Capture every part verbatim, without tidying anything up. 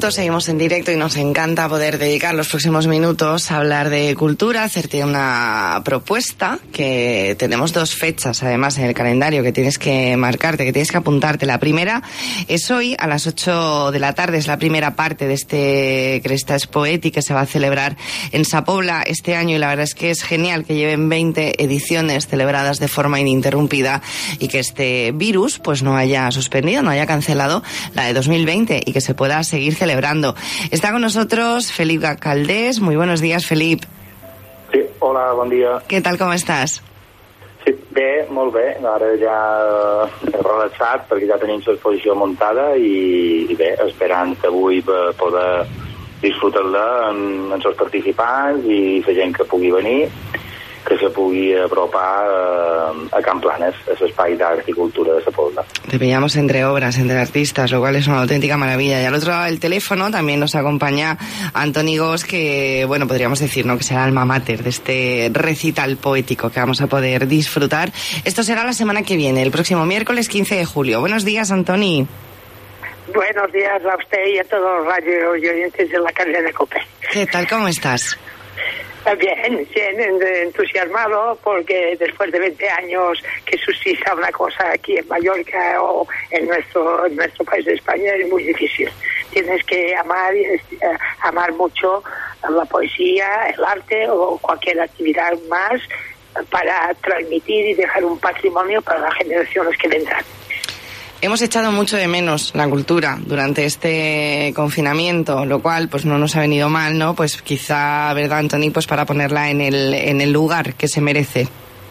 minutos, seguimos en directo y nos encanta poder dedicar los próximos minutos a hablar de cultura, hacerte una propuesta, que tenemos dos fechas además en el calendario que tienes que marcarte, que tienes que apuntarte. La primera es hoy a las ocho de la tarde, es la primera parte de este Crestas Poetic que se va a celebrar en Sa Pobla este año, y la verdad es que es genial que lleven veinte ediciones celebradas de forma ininterrumpida y que este virus pues no haya suspendido, no haya cancelado la de dos mil veinte y que se pueda seguir celebrando. Está con nosotros Felip Caldés. Muy buenos días, Felip. Sí, hola, bon dia. ¿Qué tal, com estàs? Sí, bé, molt bé. Ara ja he relaxat perquè ja tenim l'exposició muntada i, i bé, esperant que avui poder disfrutar-la amb, amb els participants i la gent que pugui venir, que se pugui apropar eh, a Can Planes, a l'espai d'art i cultura de Sa Pobla. Te pillamos entre obras, entre artistas, lo cual es una auténtica maravilla. Y al otro lado del teléfono también nos acompaña Antoni Gos, que, bueno, podríamos decir, ¿no?, que será el alma mater de este recital poético que vamos a poder disfrutar. Esto será la semana que viene, el próximo miércoles quince de julio. Buenos días, Antoni. Buenos días a usted y a todos los radio oyentes de la cadena COPE. ¿Qué tal? ¿Cómo estás? Bien, bien, entusiasmado porque después de veinte años que suscita una cosa aquí en Mallorca o en nuestro en nuestro país de España es muy difícil. Tienes que amar eh, amar mucho la poesía, el arte o cualquier actividad más para transmitir y dejar un patrimonio para las generaciones que vendrán. Hemos echado mucho de menos la cultura durante este confinamiento, lo cual pues no nos ha venido mal, ¿no? Pues quizá, ¿verdad, Antoni? Pues para ponerla en el en el lugar que se merece.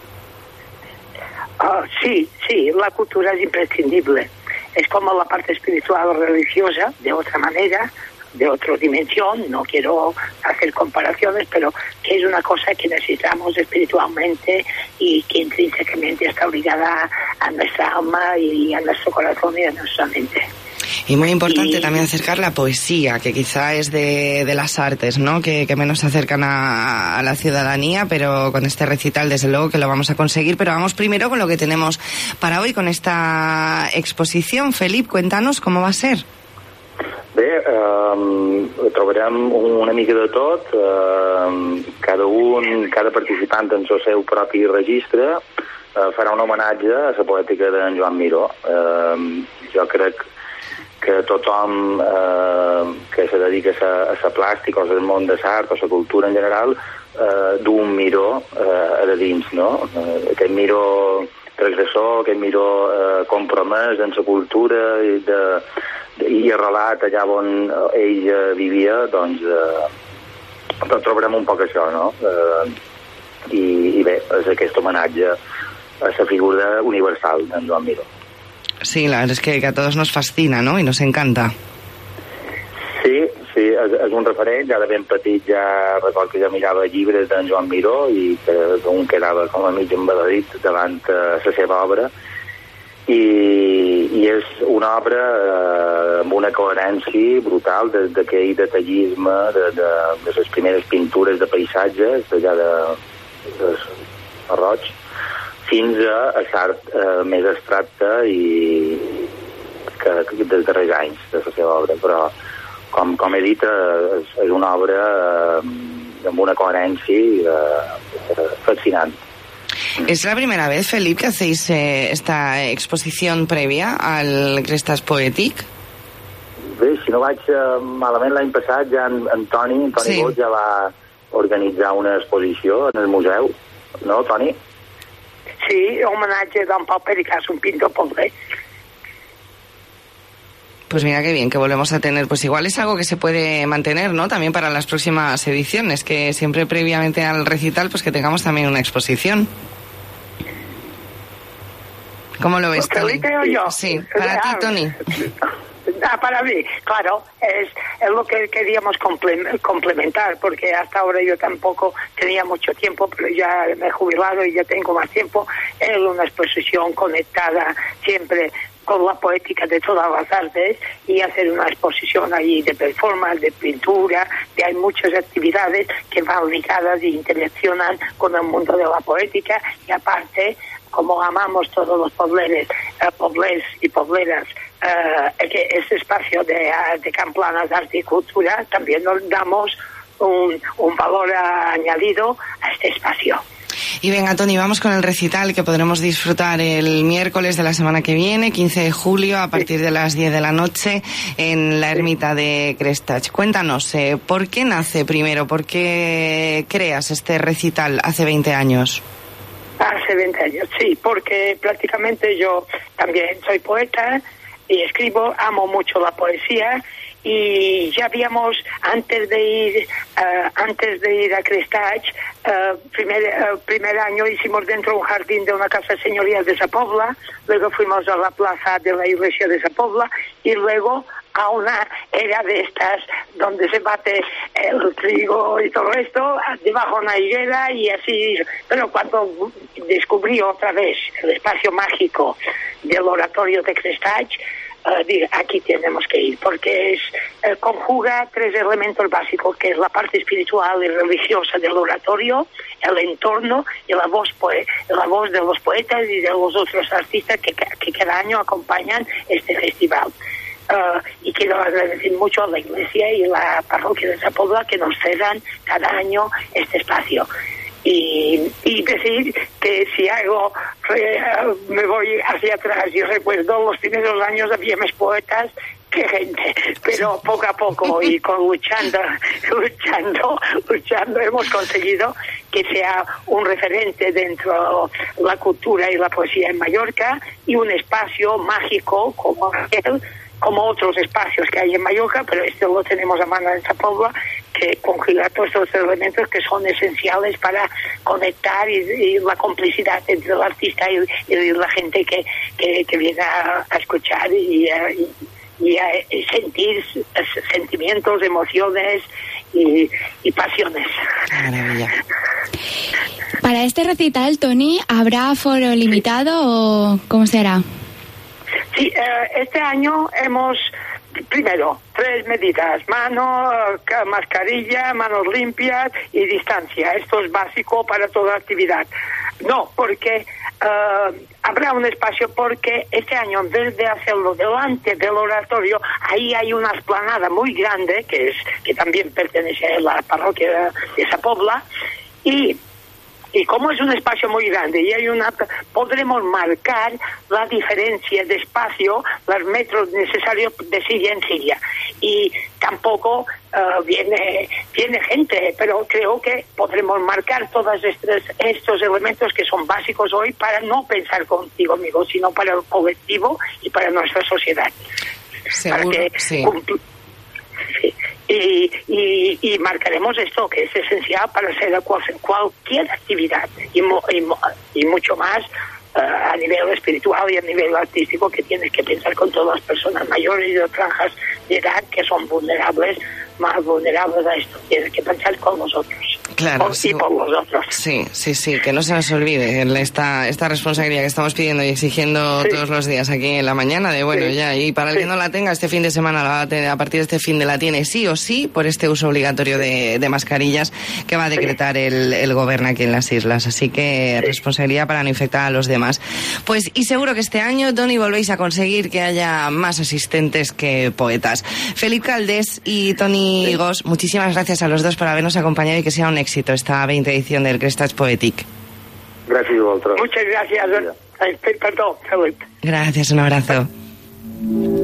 Uh, sí, sí, la cultura es imprescindible. Es como la parte espiritual o religiosa, de otra manera, de otra dimensión. No quiero hacer comparaciones, pero que es una cosa que necesitamos espiritualmente y que intrínsecamente está obligada a nuestra alma y a nuestro corazón y a nuestra mente. Y muy importante y... también acercar la poesía, que quizá es de, de las artes, ¿no?, que, que menos se acercan a, a la ciudadanía, pero con este recital desde luego que lo vamos a conseguir. Pero vamos primero con lo que tenemos para hoy, con esta exposición. Felip, cuéntanos cómo va a ser. Bé, eh, trobarem una mica de tot, eh, cada un, cada participant en el seu propi registre eh, farà un homenatge a la poètica d'en Joan Miró. Eh, jo crec que tothom eh, que se dedica a la plàstica o al món de l'art o la cultura en general eh, du un Miró eh, a dins, no? Eh, aquest Miró transgressor, aquest Miró eh, compromès en la cultura i de i arrelat allà on ell eh, vivia, doncs eh, trobarem un poc això, no? Eh, i, i bé, és aquest homenatge a la figura universal d'en Joan Miró. Sí, la verdad es que, que a todos nos fascina, ¿no?, y nos encanta. Sí, sí, és, és un referent. Ja de ben petit ja record que ja mirava llibres d'en Joan Miró i que un quedava com a mig embadalit davant eh, la seva obra. I, i és una obra eh, amb una coherència brutal des d'aquell detallisme de, de, de les primeres pintures de paisatges d'allà de, de, de Roig fins a l'art eh, més abstracte i que, que dels darrers anys de la seva obra, però com, com he dit és, és una obra eh, amb una coherència eh, fascinant. ¿Es la primera vez, Felip, que hacéis eh, esta exposición previa al Crestas Poetic? Bé, si no vaig eh, malament, l'any passat ja en, en Toni, en Toni sí. Gos ja va organitzar una exposició en el museu, ¿no, Toni? Sí, homenatge a don Pau Pericas, un pintor poblet. Pues mira qué bien que volvemos a tener, pues igual es algo que se puede mantener, ¿no?, también para las próximas ediciones, que siempre previamente al recital pues que tengamos también una exposición. ¿Cómo lo ves, Toni? Yo. Sí, para ti, Toni. Ah, para mí, claro, es, es lo que queríamos complementar, porque hasta ahora yo tampoco tenía mucho tiempo, pero ya me he jubilado y ya tengo más tiempo. Es una exposición conectada siempre con la poética de todas las artes y hacer una exposición allí de performance, de pintura, de hay muchas actividades que van ligadas e interaccionan con el mundo de la poética y aparte, como amamos todos los pobleres, eh, poblers y pobleras uh, que este espacio de, de Camplanas de Arte y Cultura también nos damos un, un valor añadido a este espacio. Y venga, Toni, vamos con el recital que podremos disfrutar el miércoles de la semana que viene, quince de julio, a partir de las diez de la noche, en la ermita de Crestach. Cuéntanos, eh, ¿por qué nace primero? ¿Por qué creas este recital hace veinte años? Hace veinte años, sí, porque prácticamente yo también soy poeta y escribo, amo mucho la poesía. Y ya habíamos, antes de ir uh, antes de ir a Crestach, uh, primer, uh, primer año hicimos dentro un jardín de una casa señorial de Sapobla, luego fuimos a la plaza de la iglesia de Sapobla y luego a una era de estas donde se bate el trigo y todo esto, debajo de una higuera y así. Pero cuando descubrí otra vez el espacio mágico del oratorio de Crestach, Uh, digo, aquí tenemos que ir, porque es uh, conjuga tres elementos básicos, que es la parte espiritual y religiosa del oratorio, el entorno y la voz, poe- la voz de los poetas y de los otros artistas que, que cada año acompañan este festival. Uh, y quiero agradecer mucho a la iglesia y la parroquia de Sapobla que nos cedan cada año este espacio. Y, y decir que si hago, eh, me voy hacia atrás y recuerdo los primeros años había mis poetas, qué gente, pero poco a poco y con luchando, luchando, luchando hemos conseguido que sea un referente dentro de la cultura y la poesía en Mallorca y un espacio mágico como aquel, como otros espacios que hay en Mallorca, pero este lo tenemos a mano en Sapobla, que conjuga todos estos elementos que son esenciales para conectar y, y la complicidad entre el artista y, y la gente que, que, que viene a, a escuchar y, y, y a y sentir sentimientos, emociones y, y pasiones. Maravilla. Para este recital, Toni, ¿habrá aforo limitado o cómo será? Sí, eh, este año hemos, primero, tres medidas: mano, mascarilla, manos limpias y distancia. Esto es básico para toda actividad. No, porque uh, habrá un espacio, porque este año, en vez de hacerlo delante del oratorio, ahí hay una explanada muy grande, que es que también pertenece a la parroquia de Sapobla, y Y como es un espacio muy grande y hay una, podremos marcar la diferencia de espacio, los metros necesarios de silla en silla. Y tampoco uh, viene viene gente, pero creo que podremos marcar todos estos, estos elementos que son básicos hoy para no pensar contigo mismo, sino para el colectivo y para nuestra sociedad. Seguro, para que sí. Cumpl- sí. Y, y, y marcaremos esto, que es esencial para hacer cual, cualquier actividad y, mo, y, mo, y mucho más uh, a nivel espiritual y a nivel artístico, que tienes que pensar con todas las personas mayores y de franjas de edad que son vulnerables, más vulnerables a esto. Tienes que pensar con nosotros. Claro, por, sí. Y por los otros. Sí, sí, sí, que no se nos olvide esta, esta responsabilidad que estamos pidiendo y exigiendo sí. todos los días aquí en la mañana, de bueno, sí. ya, y para el sí. que no la tenga, este fin de semana, la va a tener, a partir de este fin de la tiene sí o sí, por este uso obligatorio de, de mascarillas que va a decretar sí. el, el gobierno aquí en las islas, así que sí. responsabilidad para no infectar a los demás. Pues, y seguro que este año, Toni, volvéis a conseguir que haya más asistentes que poetas. Felipe Caldés y Toni sí. Gos, muchísimas gracias a los dos por habernos acompañado y que sea un éxito esta veinte edición del Crestach Poetic. Gracias a vosotros. Muchas gracias. Perdón, Felipe. Gracias, un abrazo.